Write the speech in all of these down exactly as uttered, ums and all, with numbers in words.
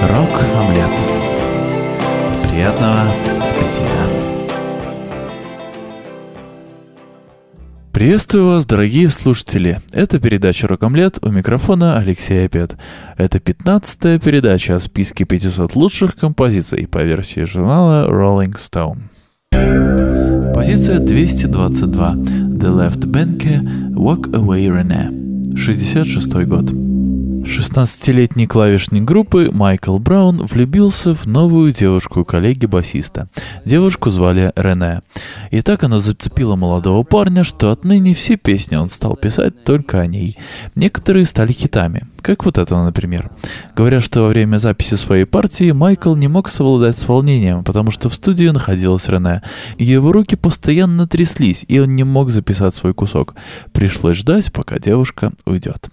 Рок-омлет. Приятного аппетита. Приветствую вас, дорогие слушатели. Это передача «Рок-омлет», у микрофона Алексей Опет. Это пятнадцатая передача о списке пятисот лучших композиций по версии журнала Rolling Stone. Позиция двести двадцать два. The Left Benke, Walk Away Renee. шестьдесят шестой год. шестнадцатилетний клавишник группы Майкл Браун влюбился в новую девушку коллеги-басиста. Девушку звали Рене. И так она зацепила молодого парня, что отныне все песни он стал писать только о ней. Некоторые стали хитами, как вот это, например. Говорят, что во время записи своей партии Майкл не мог совладать с волнением, потому что в студии находилась Рене. Его руки постоянно тряслись, и он не мог записать свой кусок. Пришлось ждать, пока девушка уйдет.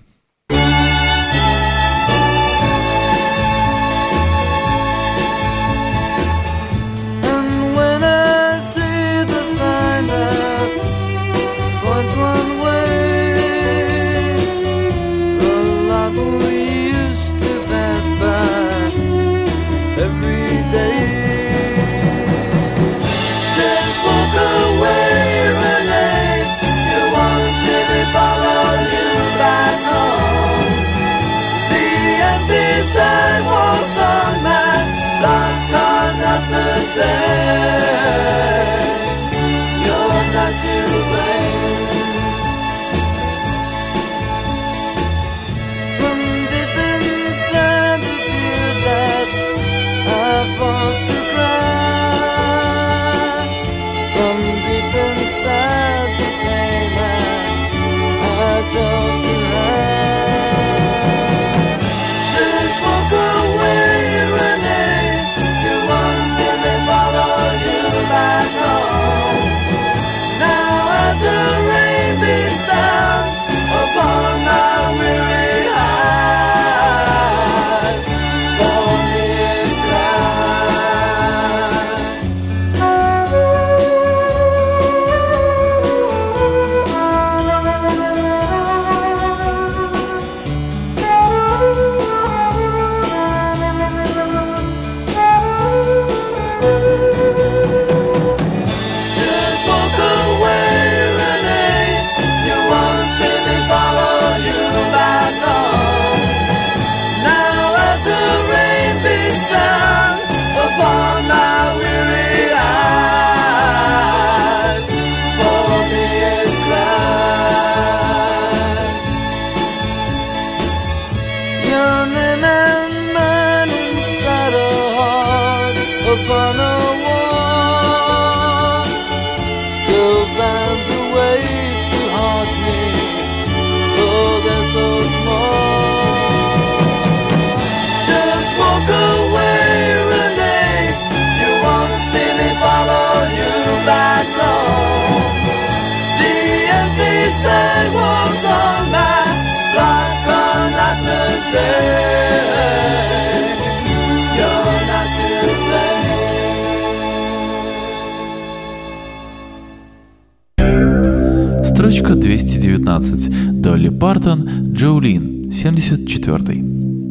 Строчка двести девятнадцать. Долли Партон, Джоулин, семьдесят четвёртый.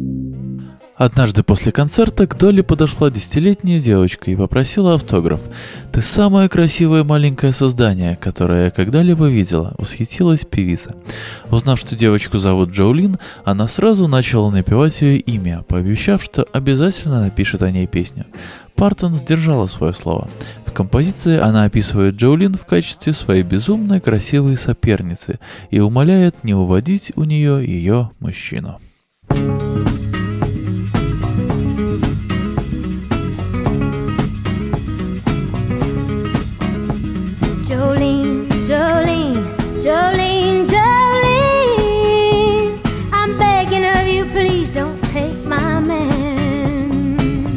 Однажды после концерта к Долли подошла десятилетняя девочка и попросила автограф. «Ты самое красивое маленькое создание, которое я когда-либо видела», — восхитилась певица. Узнав, что девочку зовут Джоулин, она сразу начала напевать ее имя, пообещав, что обязательно напишет о ней песню. Партон сдержала свое слово. В композиции она описывает Джоулин в качестве своей безумно красивой соперницы и умоляет не уводить у нее ее мужчину. Jolene, Jolene, Jolene, Jolene, I'm begging of you, please don't take my man.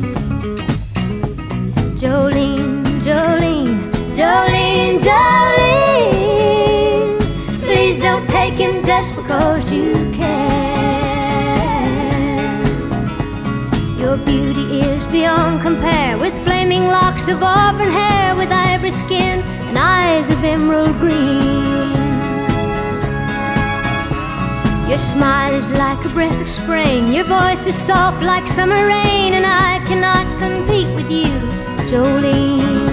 Jolene, Jolene, Jolene, Jolene, please don't take him just because you can. Your beauty is beyond compare, with flaming locks of auburn hair, with ivory skin and eyes of emerald green. Your smile is like a breath of spring. Your voice is soft like summer rain. And I cannot compete with you, Jolene.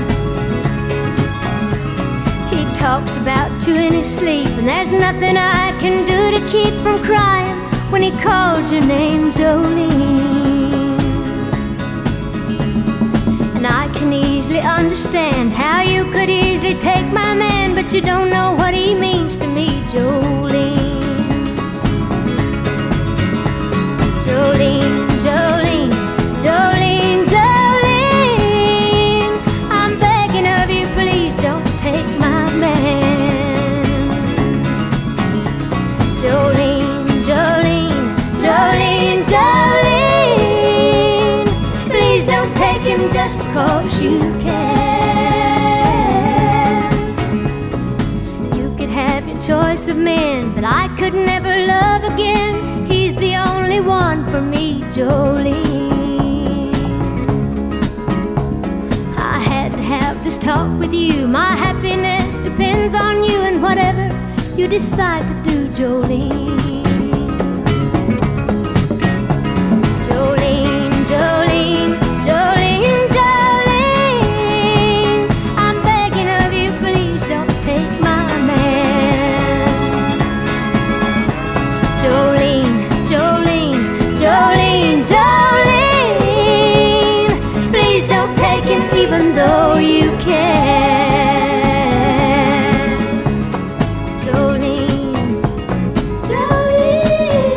He talks about you in his sleep, and there's nothing I can do to keep from crying when he calls your name, Jolene. And I can easily understand how you could easily take my man, but you don't know what he means to me, Jolene. Jolene, Jolene, Jolene, Jolene, I'm begging of you, please don't take my man. Jolene, Jolene, Jolene, Jolene, please don't take him just because you can. You could have your choice of men, but I could never love again. He's the only one for me, Jolene. I had to have this talk with you. My happiness depends on you and whatever you decide to do, Jolene. Jolene, Jolene, Jolene, Jolene, I'm begging of you, please don't take my man. Jolene, Jolene, Jolene, Jolene, please don't take him even though you can. Jolene, Jolene.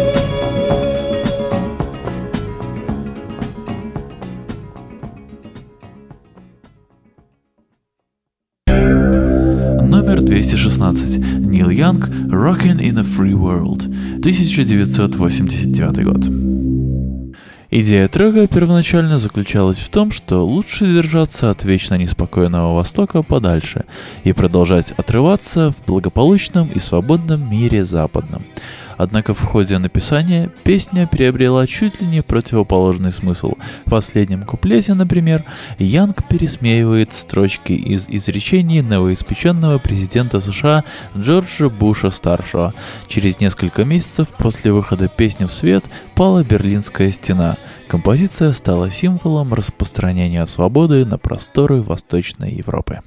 Номер двести шестнадцать. Нил Янг, «Rockin' in a Free World», тысяча девятьсот восемьдесят девятый год. Идея трека первоначально заключалась в том, что лучше держаться от вечно неспокойного Востока подальше и продолжать отрываться в благополучном и свободном мире западном. Однако в ходе написания песня приобрела чуть ли не противоположный смысл. В последнем куплете, например, Янг пересмеивает строчки из изречений новоиспеченного президента США Джорджа Буша-старшего. Через несколько месяцев после выхода песни в свет пала Берлинская стена. Композиция стала символом распространения свободы на просторы Восточной Европы.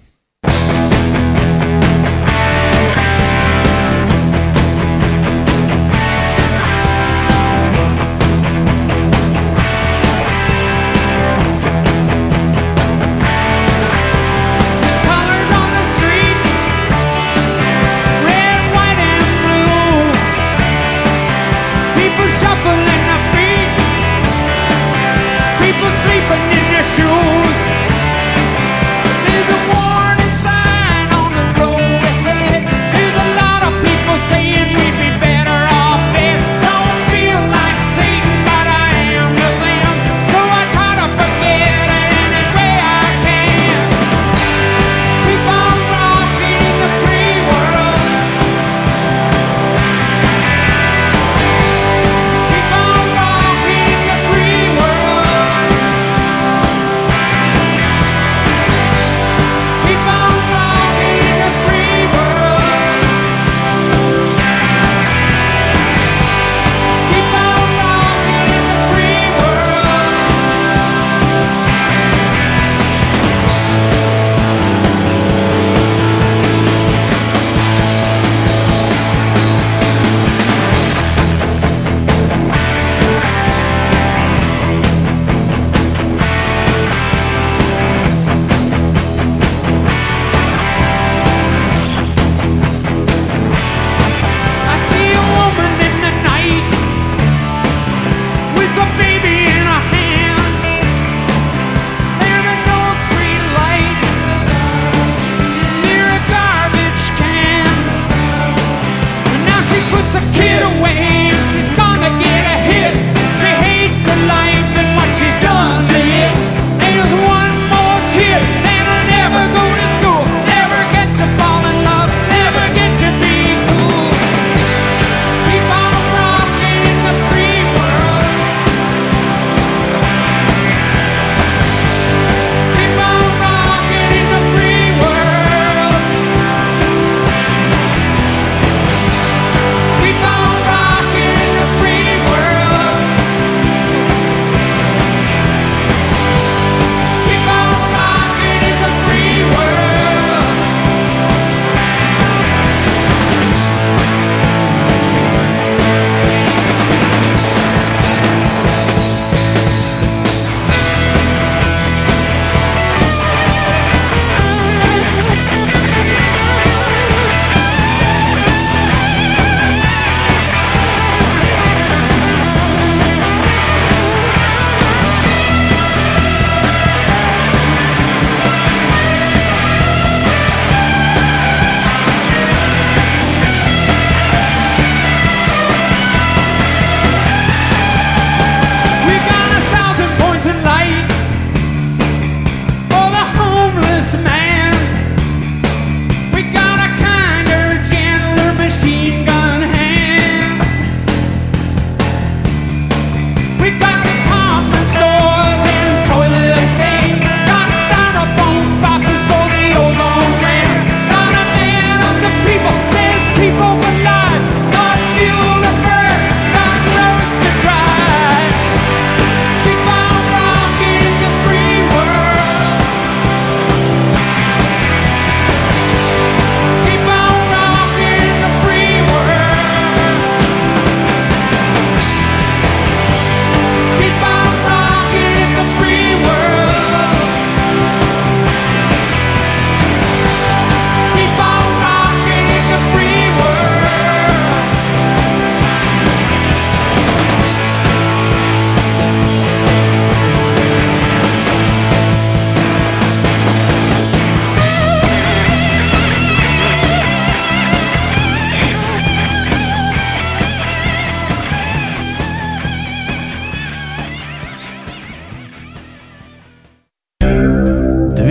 Sleeping in their shoes. There's a war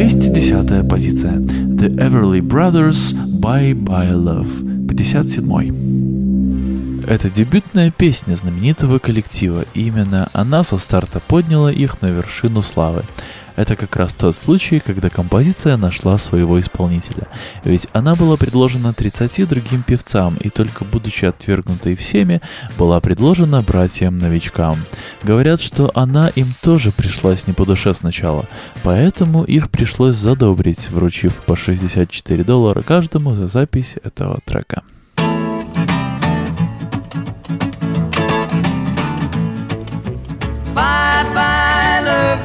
двести десятая позиция. The Everly Brothers Bye Bye Love. пятьдесят седьмой. Это дебютная песня знаменитого коллектива, и именно она со старта подняла их на вершину славы. Это как раз тот случай, когда композиция нашла своего исполнителя. Ведь она была предложена тридцати другим певцам, и только будучи отвергнутой всеми, была предложена братьям-новичкам. Говорят, что она им тоже пришлась не по душе сначала, поэтому их пришлось задобрить, вручив по шестьдесят четыре доллара каждому за запись этого трека. Bye-bye, love.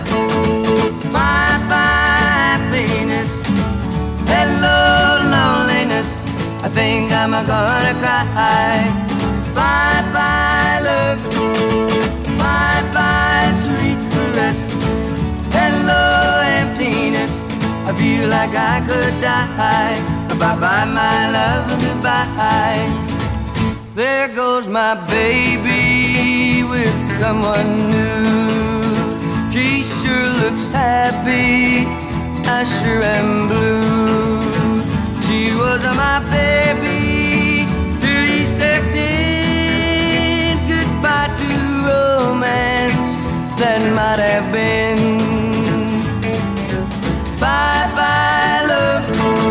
Bye-bye, happiness. Hello, loneliness. I think I'm gonna cry. Bye-bye, love. Bye-bye, sweet caress. Hello, emptiness. I feel like I could die. Bye-bye, my love, goodbye. There goes my baby with someone new. She sure looks happy, I sure am blue. She was my baby till he stepped in. Goodbye to romance that might have been. Bye-bye, love.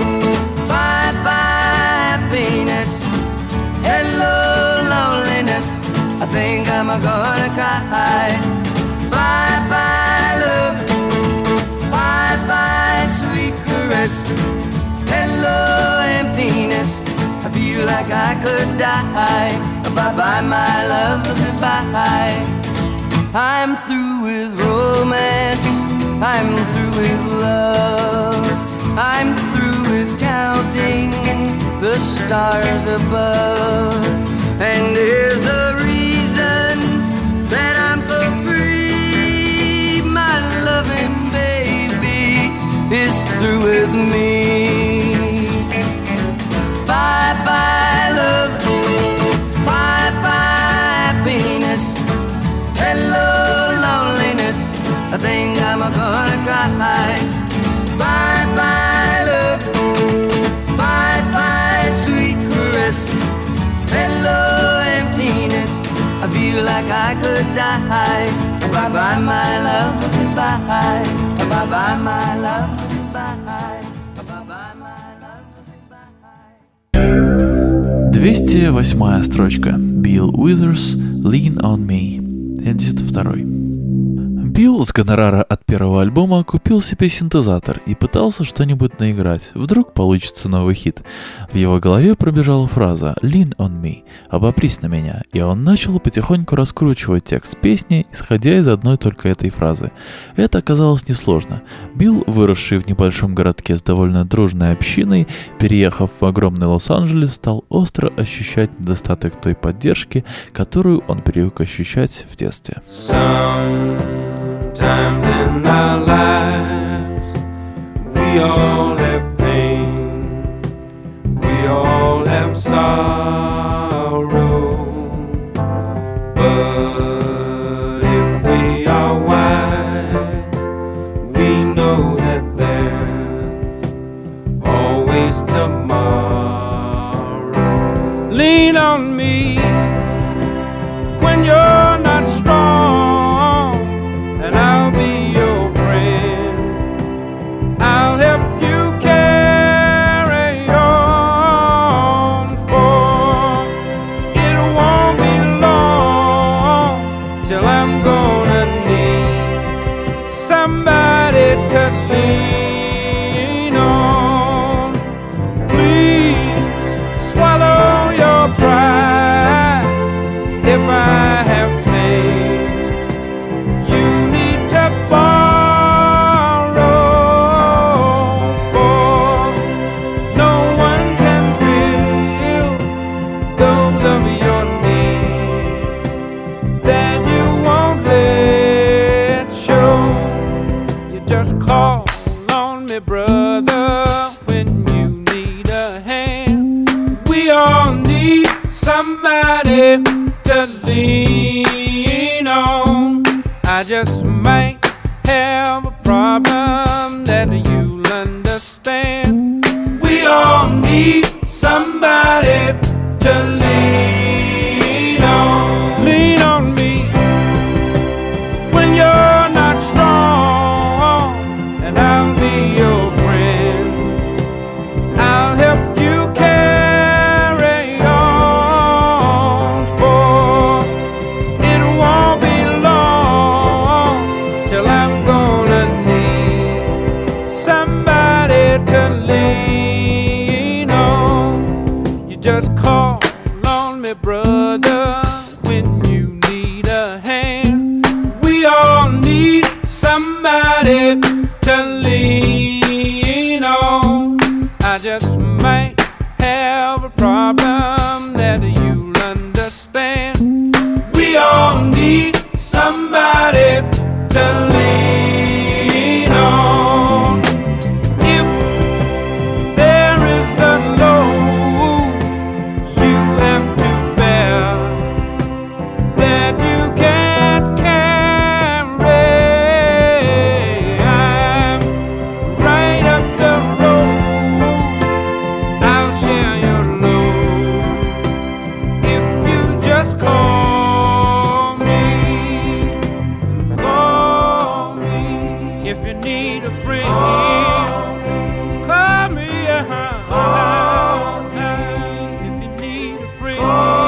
Bye-bye, happiness. Hello, loneliness. I think I'm gonna cry. Bye-bye, love. Bye-bye, sweet caress. Hello, emptiness. I feel like I could die. Bye-bye, my love, goodbye. I'm through with romance. I'm through with love. I'm through with counting the stars above. And there's a reason that I'm so free. My loving baby is through with me. Bye-bye, love. Bye-bye, happiness. Hello, loneliness. I think I'm gonna cry. Bye-bye, love. Bye-bye, sweet caress. Hello, emptiness. I feel like I could die. Bye-bye, my love, goodbye. Bye-bye, my love, goodbye. Bye-bye, my love, goodbye. двести восьмая строчка. Bill Withers, Lean on Me. семьдесят второй. Билл с гонорара от первого альбома купил себе синтезатор и пытался что-нибудь наиграть. Вдруг получится новый хит. В его голове пробежала фраза «Lean on me», «Обопрись на меня», и он начал потихоньку раскручивать текст песни, исходя из одной только этой фразы. Это оказалось несложно. Билл, выросший в небольшом городке с довольно дружной общиной, переехав в огромный Лос-Анджелес, стал остро ощущать недостаток той поддержки, которую он привык ощущать в детстве. Times in our lives, we all have pain, we all have sorrow, but if we are wise, we know that there's always tomorrow. Lean on me when you're not strong, and I'll be your friend. I'll help you carry on, for it won't be long till I'm gonna need somebody to lean on. Please swallow your pride if I have somebody to lean on. I just might have a problem that you need somebody to lean on. Lean on me when you're not strong, and I'll be your friend. I'll help you carry on, for it won't be long till I'm gonna need somebody to lean on. You just call on me, brother, when you need a hand. We all need somebody to lean on. I just might have a problem that you'll understand. We all need somebody to lean on. If there is a load you have to bear that you can't carry, I'm right up the road. I'll share your load if you just call me. Call me if you need a friend. Call me, uh-huh. If you need a friend.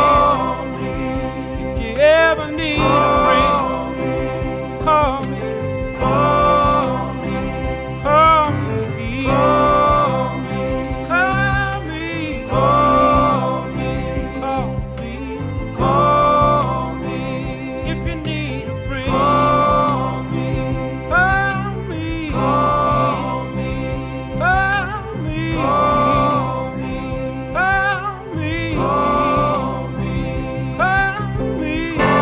If you ever need a friend, call me. Call me. Call me. Call me. Call me. Call me. Call me. If you need a friend, call me. Call me. Call me. Call me. Call me. Call me. Call me. Call me.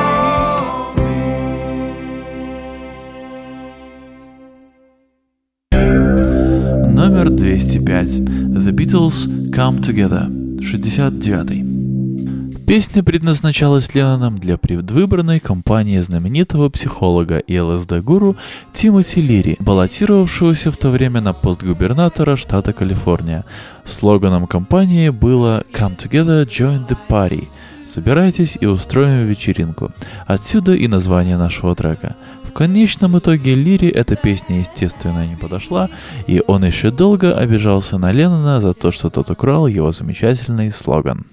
Номер двести пять. The Beatles Come Together. шестьдесят девятый. Песня предназначалась Ленноном для предвыборной кампании знаменитого психолога и ЛСД-гуру Тимоти Лири, баллотировавшегося в то время на пост губернатора штата Калифорния. Слоганом кампании было «Come together, join the party» — «Собирайтесь и устроим вечеринку». Отсюда и название нашего трека. В конечном итоге Лири эта песня, естественно, не подошла, и он еще долго обижался на Леннона за то, что тот украл его замечательный слоган.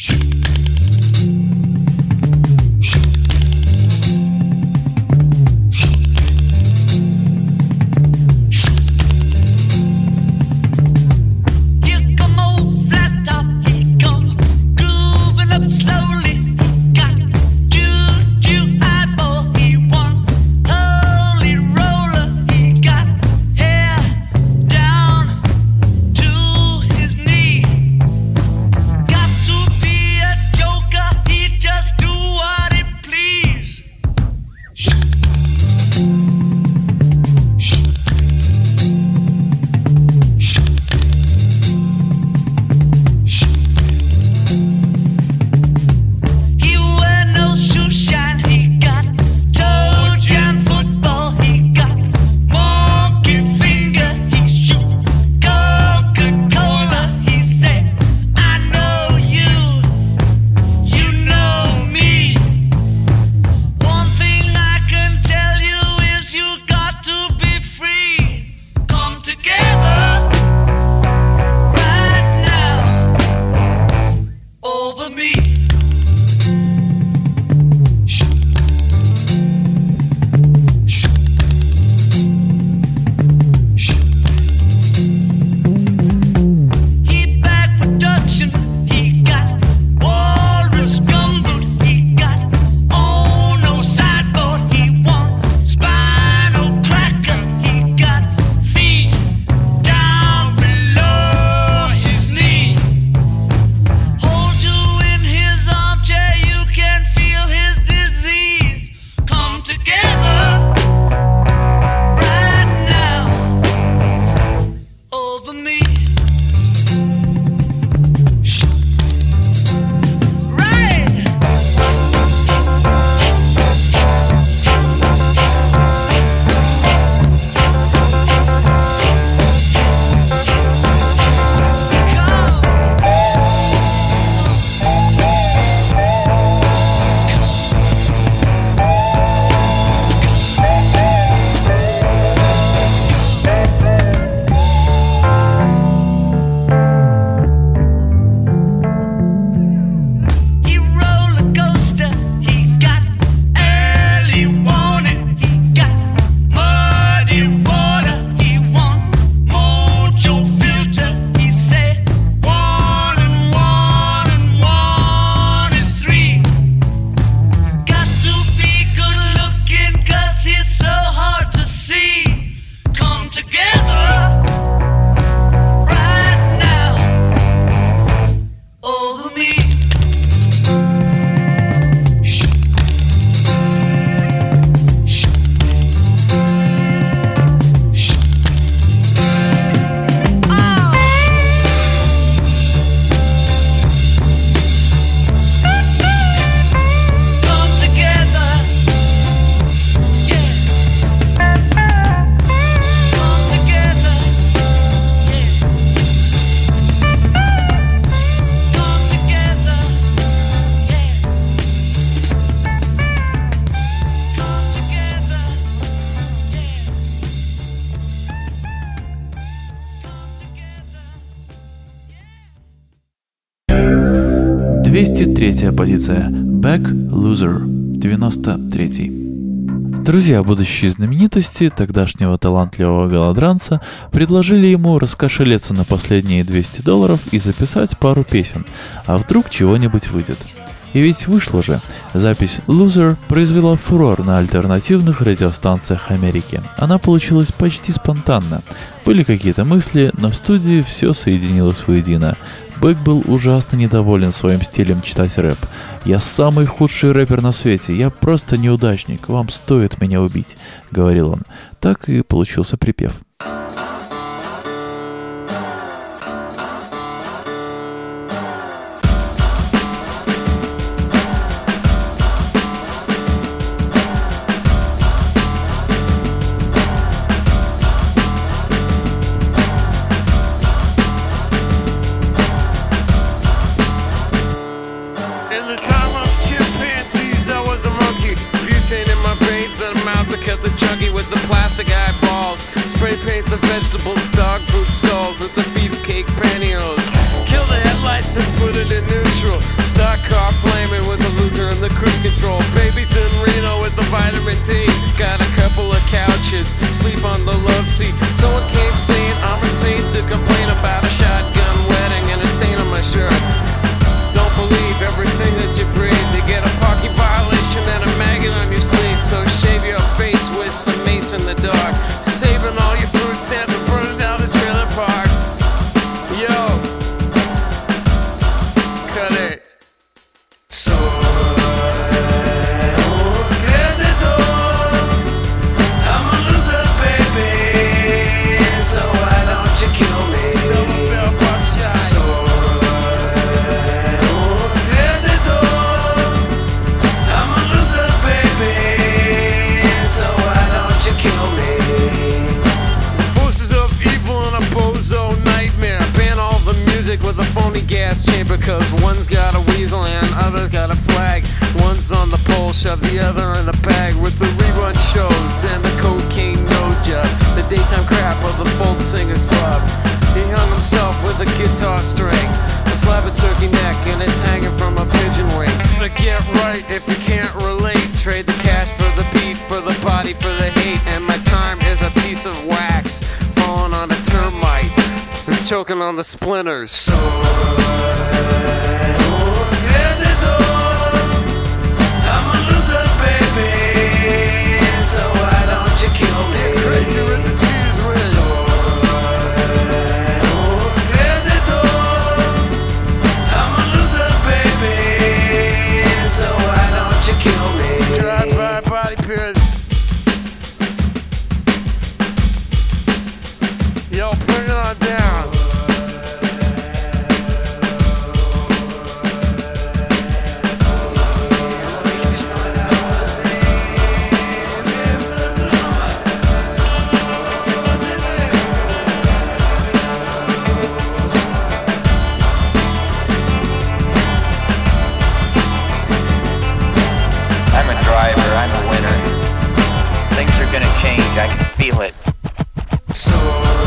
Here come old flat top, he come grooving up slowly. Got juju eyeball, he one holy roller. He got hair down to his knee. Got to be a joker, he just do what he please. He wear no shoe shine, he got toe jam football, he got monkey finger, he shoot Coca-Cola, he say, I know you, you know me. One thing I can tell you is you got to be free. Come together right now over me. He bad production, he got walrus gumboot, he got on no sideboard, he want spinal cracker, he got feet down below his knee. Hold you in his armchair, you can feel his disease. Come together right now over me. Right. Come. двести третья позиция. Back Loser, девяносто третий. Друзья будущей знаменитости, тогдашнего талантливого голодранца, предложили ему раскошелиться на последние двести долларов и записать пару песен, а вдруг чего-нибудь выйдет. И ведь вышло же. Запись «Loser» произвела фурор на альтернативных радиостанциях Америки. Она получилась почти спонтанно. Были какие-то мысли, но в студии все соединилось воедино. Бэк был ужасно недоволен своим стилем читать рэп. «Я самый худший рэпер на свете, я просто неудачник, вам стоит меня убить», — говорил он. Так и получился припев. Vegetables, dog food skulls with the beefcake pantyhose. Kill the headlights and put it in neutral. Stock car flaming with the loser and the cruise control. Babies in Reno with the vitamin D. Got a couple of couches, sleep on the love seat. Someone came saying I'm insane to complain about a shotgun wedding and a stain on my shirt. Don't believe everything that you breathe. You get a parking violation and a maggot on your sleeve. So shave your face with some mace in the dark. Saving all your food stamps and burning down the trailer park. Yo, cut it. So I'm a loser, baby. So why don't you kill me? Double bell box shot. So I'm a loser, baby. So why don't you kill me? With a phony gas chamber, cause one's got a weasel and other's got a flag. One's on the pole, shove the other in the bag. With the rerun shows and the cocaine nose job, the daytime crap of the folk singer slub. He hung himself with a guitar string, a slab of turkey neck, and it's hanging from a pigeon wing. But get right if you can't relate. Trade the cash for the beat, for the body, for the hate. And my time is a piece of wax falling on a termite who's choking on the splinters. So I'm a loser, baby. So why don't you kill me? Crazy with the cheese whiz. So I'm a loser, baby. So why don't you kill me? Drive-by body pierce. Yo, bring it on down. I'm a driver, I'm a winner. Things are gonna change, I can feel it. So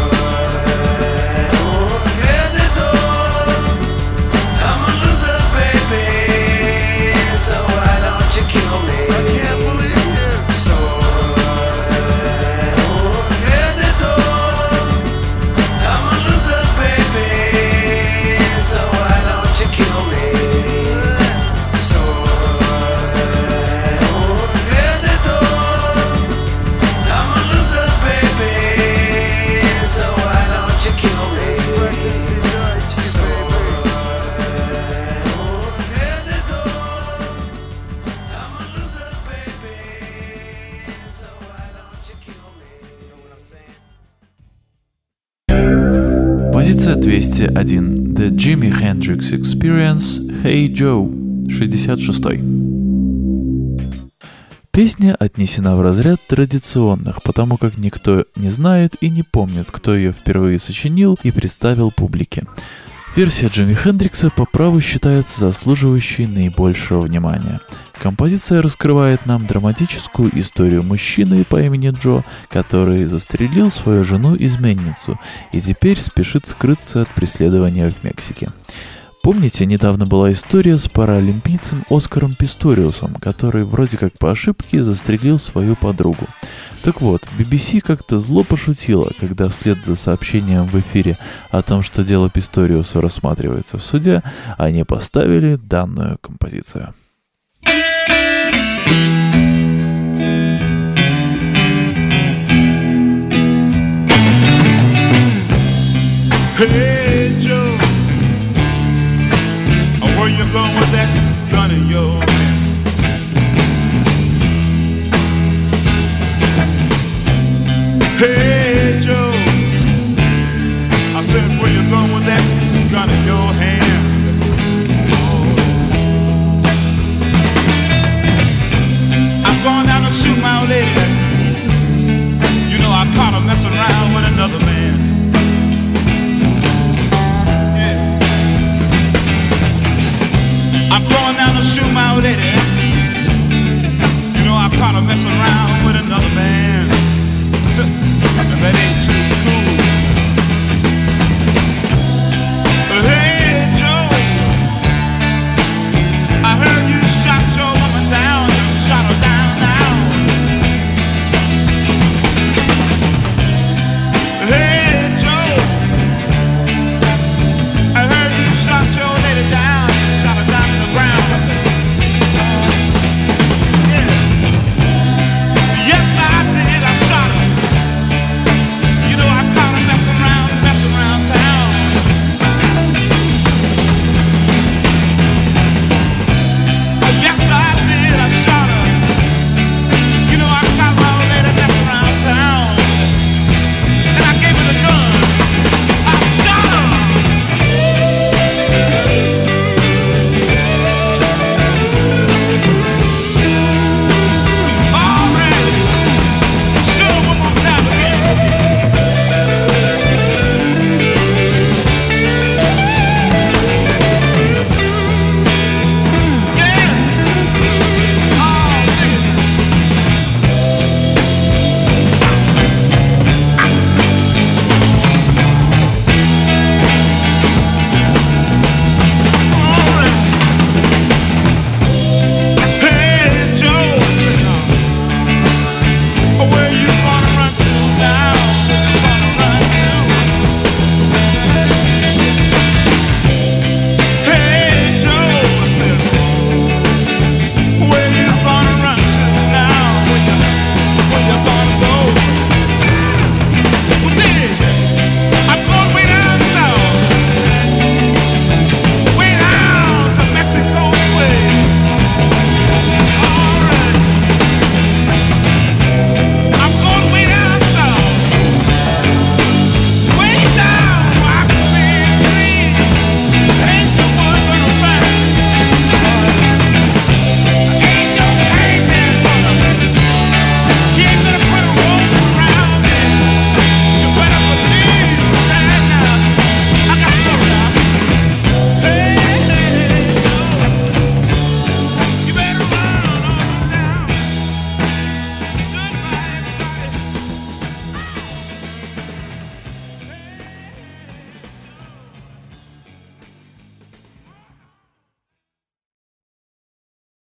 Позиция двести один. The Jimi Hendrix Experience, Hey Joe, шестьдесят шестой. Песня отнесена в разряд традиционных, потому как никто не знает и не помнит, кто ее впервые сочинил и представил публике. Версия Джимми Хендрикса по праву считается заслуживающей наибольшего внимания. Композиция раскрывает нам драматическую историю мужчины по имени Джо, который застрелил свою жену-изменницу и теперь спешит скрыться от преследования в Мексике. Помните, недавно была история с паралимпийцем Оскаром Писториусом, который вроде как по ошибке застрелил свою подругу. Так вот, би би си как-то зло пошутила, когда вслед за сообщением в эфире о том, что дело Писториуса рассматривается в суде, они поставили данную композицию. Hey Joe, where you going with that gun in your hand? Hey Joe,